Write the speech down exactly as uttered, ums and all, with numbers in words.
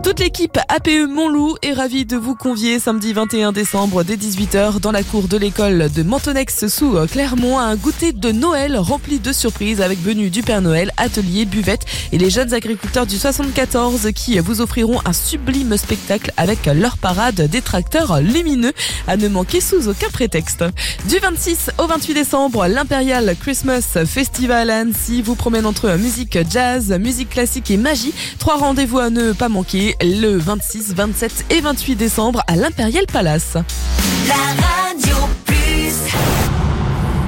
Toute l'équipe A P E Montloup est ravie de vous convier samedi vingt et un décembre dès dix-huit heures dans la cour de l'école de Mentonex sous Clermont à un goûter de Noël rempli de surprises avec venue du Père Noël, atelier, buvette et les jeunes agriculteurs du soixante-quatorze qui vous offriront un sublime spectacle avec leur parade des tracteurs lumineux à ne manquer sous aucun prétexte. Du vingt-six au vingt-huit décembre, l'Imperial Christmas Festival à Annecy vous promène entre musique jazz, musique classique et magie. Trois rendez-vous à ne pas manquer le vingt-six, vingt-sept et vingt-huit décembre à l'Imperial Palace. La